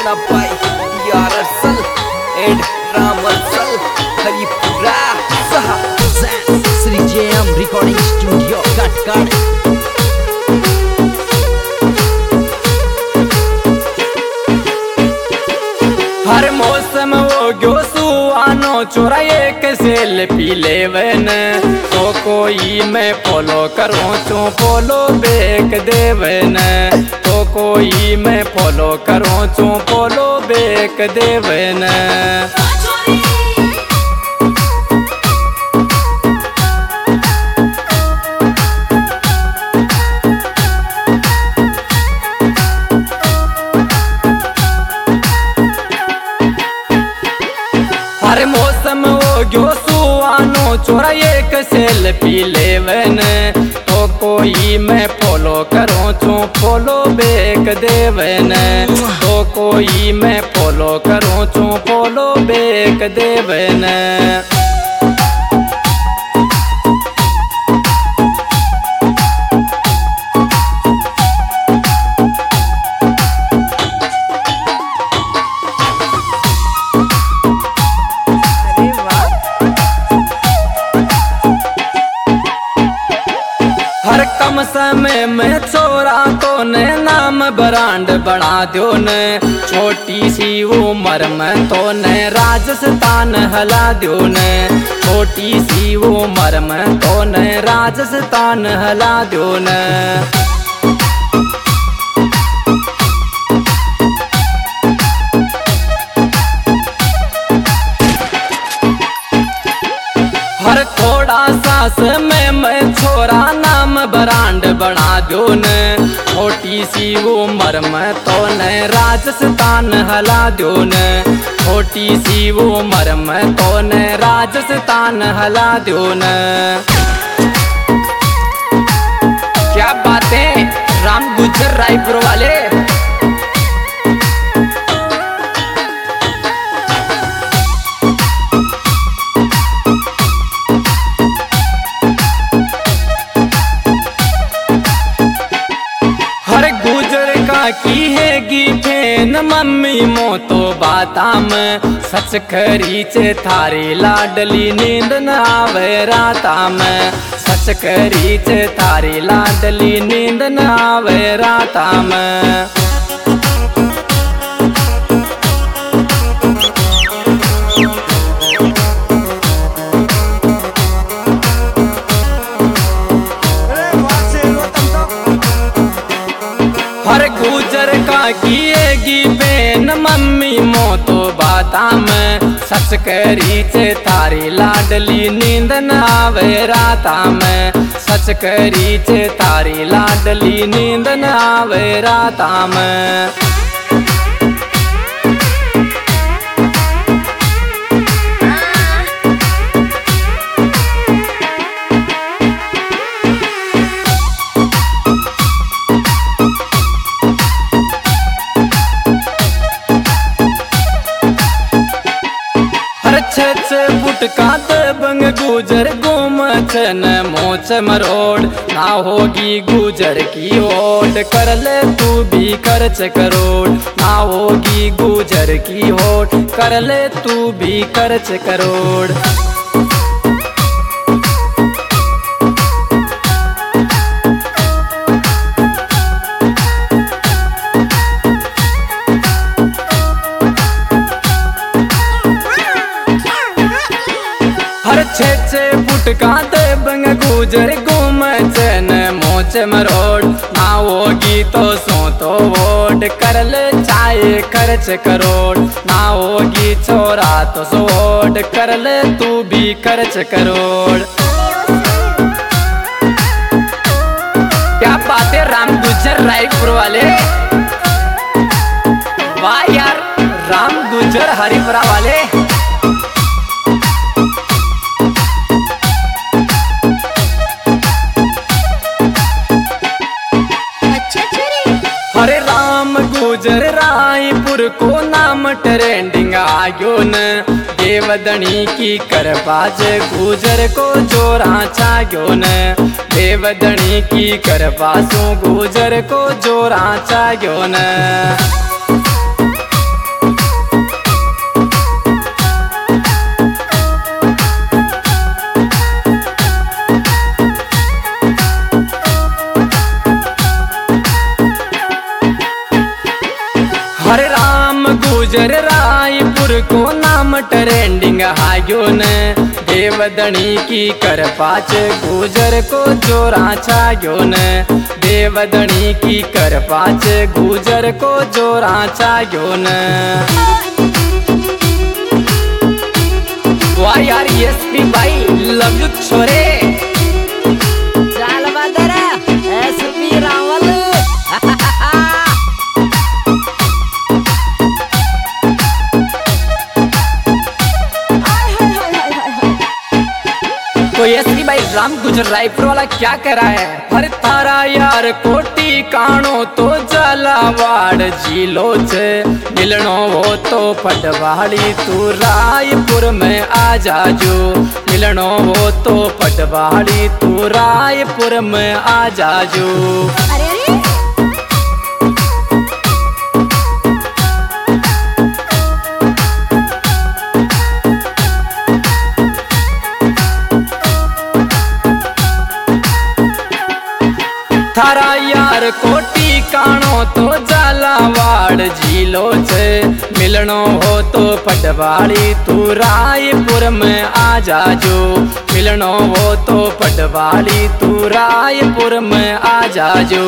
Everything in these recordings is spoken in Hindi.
by DRSL and Ramarसल हरिपुरा सहा Shri JM recording studio Katkad. हर मौसम वो गयो सुहानो चोरा एक सेल पी लेवन तो कोई मैं फॉलो करूँ चो फॉलो बेक देवन तो कोई मैं फॉलो करूँ चो फॉलो बेक देवन। हर मौसम वो गयो सुहानो चोरा एक सेल पी लेवन तो कोई मैं फॉलो करूँ चो फॉलो बेक देवन तो कोई मैं फॉलो करूँ चो फॉलो बेक देवन। हर कम समय में छोरा तो ने नाम ब्रांड बढ़ा दो ने छोटी सी उम्र में तो ने राजस्थान हला दो ने छोटी सी उम्र में तो ने राजस्थान हला दो ने। हर थोड़ा सास में मैं छोरा नाम ब्रांड बना दो ने छोटी सी उम्र में तो ने राजस्थान हला दो ने छोटी सी उम्र में तो ने राजस्थान हला दो ने। क्या बातें राम गुजर रायपुर वाले। की हैगी फेन मम्मी मो तो बाताम सच खरी चे थारी लाडली नींद न आवे राता में सच खरी चे थारी लाडली नींद न आवे राता में। हर गुजर का किएगी बेन मम्मी मो तो बाता में सच करी चे थारी लाडली नींद न आवे राता में सच करी चे थारी लाडली नींद न आवे राता में। बुटका बंग गुजर गुम चन मोच मरोड़ ना होगी गुजर की होट कर ले तू भी खर्च करोड़ ना होगी गुजर की होट कर ले तू भी खर्च करोड़। हर छे बुटका बंग गुजर गुम चन मोच मरोड़ ना होगी तो सो तो वोट कर ले चाहे खर्च करोड़ ना होगी छोरा तो सो वोट कर ले तू भी खर्च करोड़। क्या बातें राम गुजर रायपुर वाले। वाह यार राम गुजर हरिपुरा वाले। हरे राम गुजर रायपुर को नाम ट्रेंडिंग आयो न देवदनी की करबाज गुजर को जोरा चाग्यो न देवदनी की करबासू गुजर को जोरा चाग्यो न। ट्रेंडिंग हाग्यो ने देवदनी की कर पाच गुजर को जोरा छाग्यो ने देवदनी की कर पाच गुजर को जोरा छाग्यो ने। वाह यार एसपी भाई लव यू छोरे। चाल बदरा एसपी रावल। तो एसपी भाई राम गुजर रायपुर वाला क्या कह रहा है? हर तारा यार कोटी काणो तो जलावाड़ जिलो छे मिलनो हो तो पटवाड़ी तू रायपुर में आ जाजो मिलनो हो तो पटवाड़ी तू रायपुर में आ जाजो। अरे थारा यार कोटी काणो तो झालावाड़ जिलो छे मिलनो हो तो पटवाड़ी तू रायपुर में आ जाजो मिलनो हो तो पटवाड़ी तू रायपुर में आ जाजो।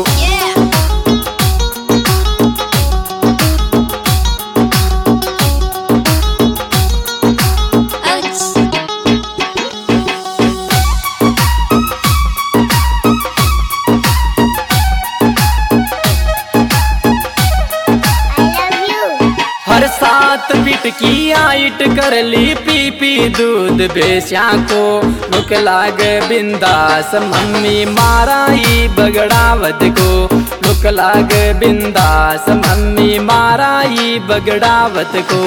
हर सात पीट की आइट कर ली पी पी दूध बेस्या को भूख लाग बिंदास मम्मी माराई बगड़ावत को भूख लाग बिंदास मम्मी माराई बगड़ावत को।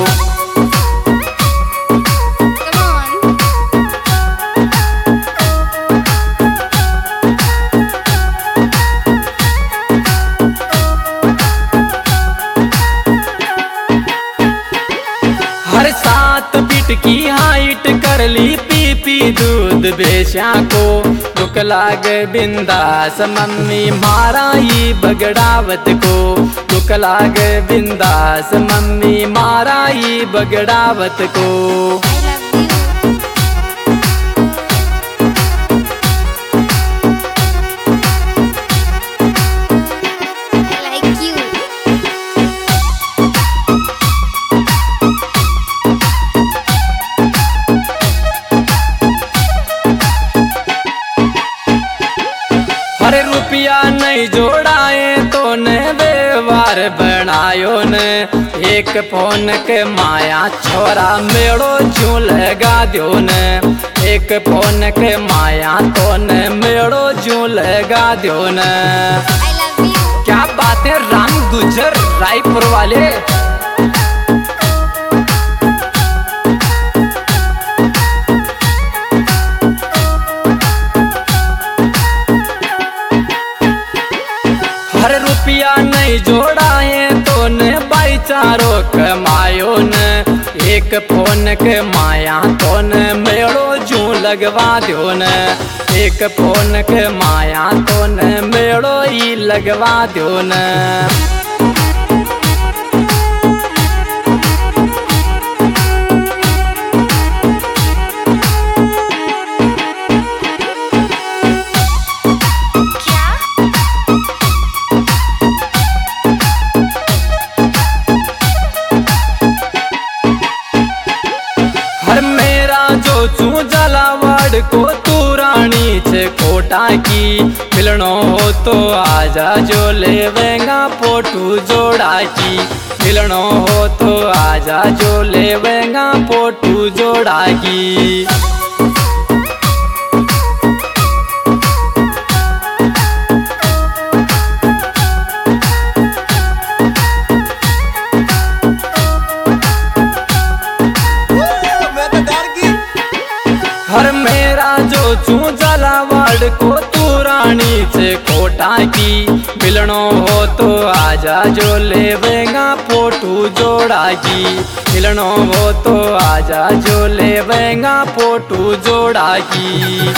हर सात पीट की हाइट कर ली पी पी दूध बेस्या को भूख लाग बिंदास मम्मी माराई बगड़ावत को भूख लाग बिंदास मम्मी माराई बगड़ावत को। अरे रुपया नहीं जोड़ाए तो ने व्यवहार बनायो ने एक फोन के माया छोरा मेड़ो जू लगा दो ने एक फोन के माया तो ने मेड़ो जू लगा दो ने। क्या बात है राम गुजर रायपुर वाले। हर रुपया नहीं जोड़ाए तो ने भाईचारो कमायो ने एक फोन के माया तो ने मेड़ो जू लगवा दो ने एक फोन के माया तो ने मेड़ो ही लगवा दो ने। चू जलावाड़ को तू रानी छे कोटा की मिलनो हो तो आजा जो लेवेगा पोटू जोड़ा की मिलनो हो तो आजा जो लेवेगा पोटू जोड़ा की। हर मेरा जो चू जलावाड़ को तू रानी से कोटा की मिलनो हो तो आजा जो लेवेगा पोटू जोड़ा की मिलनो हो तो आजा जो लेवेगा पोटू जोड़ा की।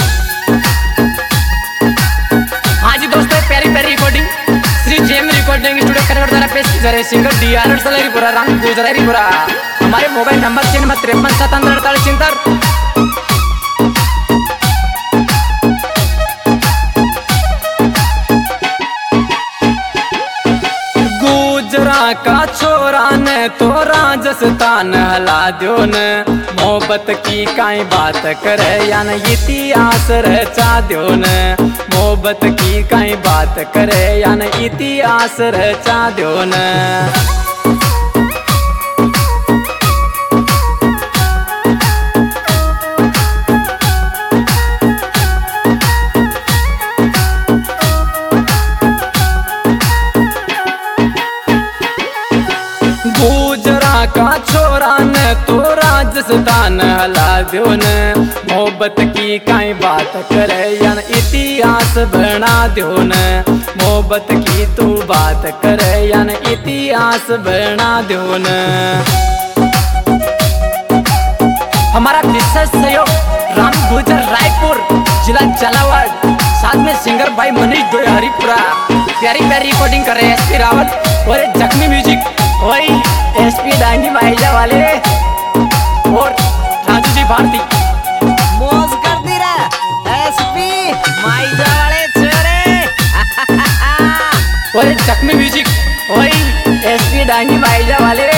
हाँ जी दोस्तों प्यारी प्यारी रिकॉर्डिंग श्री जेम रिकॉर्डिंग स्टूडियो कन्नड़ द्वारा पेश की जा रही सिंगर DRR सलरीपुरा राम गुजर रायपुरा। हमारे मोबाइल नंबर 9357784873। का छोरा ने तो राजस्थान हला दो ने, मोहब्बत की काई बात करे या न इतिहास रचा दो ने, मोहब्बत की काई बात करे या न इतिहास रचा दो ने। का छोरा ने तो राजस्थान हला दो ने, मोहब्बत की काई बात करे या न इतिहास बना दो ने, मोहब्बत की तू बात करे या न इतिहास बना दो ने। हमारा विशेष सहयोग राम गुजर रायपुर जिला झालावाड़, साथ में सिंगर भाई मनीष दोय हरिपुरा। प्यारी प्यारी रिकॉर्डिंग कर रहे हैं एसपी रावत और जख्मी म्यूजिक, वही एसपी डांगी माइजा वाले और राजू जी भारती। मौज कर दी रे एसपी माइजा वाले छोरे। और जख्मी म्यूजिक, वही एसपी डांगी माइजा वाले।